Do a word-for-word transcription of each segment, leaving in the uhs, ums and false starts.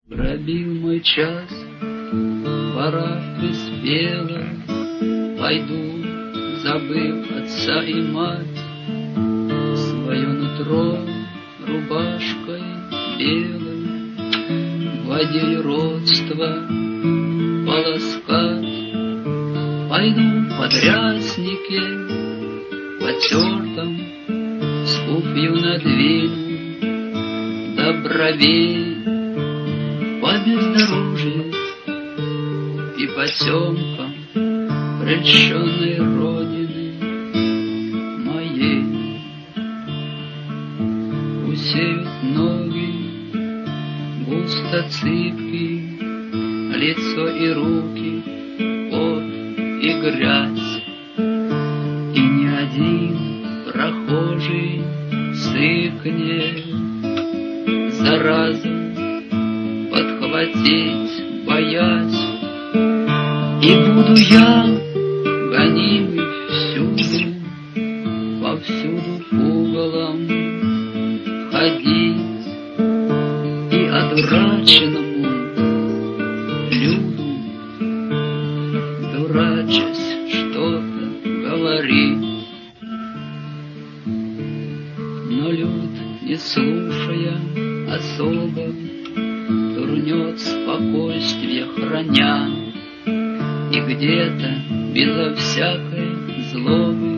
Пробил мой час, пора приспела, пойду, забыв отца и мать, свое нутро рубашкой белой, водей родства полоскать. Пойду в подряснике потертом, скуфью надвину до бровей, по бездорожью и потемкам прельщенной родины моей. Усеют ноги густо цыпки, лицо и руки, пот и грязь, и ни один прохожий сыкнет, заразу подхватить боясь. И буду я гонимый всюду, повсюду уголом ходить, и одураченному люду, дурачась, что-то говорить. Но люд, не слушая особо, турнет спокойствие храня, и где-то безо всякой злобы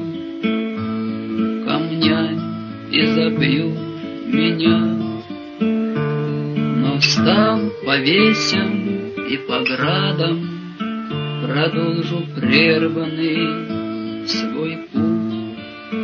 камнями изобьют меня. Но стал повесям и по градам, продолжу прерванный свой путь.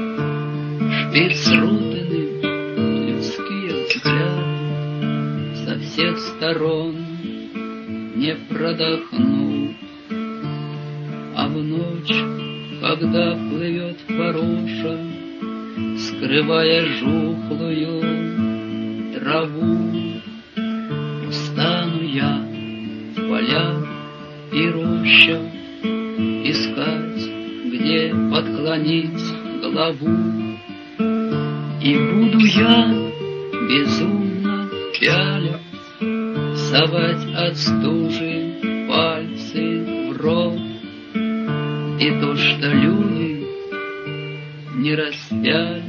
Шпицрутены людские взгляды, со всех сторон не продохнут. А в ночь, когда плывет пороша, скрывая жухлую траву, устану я в полях и рощах искать, где подклонить голову. И буду я безумно пялясь, совать от стужи пальцы в рот. И то, что люди не распяли,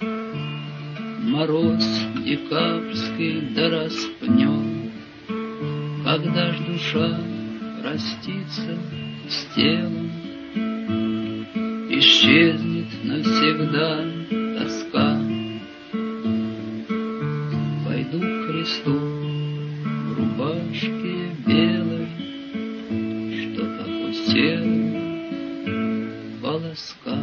мороз декабрьский да распнет. Когда ж душа простится с телом, исчезнет навсегда тоска. Пойду к Христу в рубашке белой, что так усела полоска.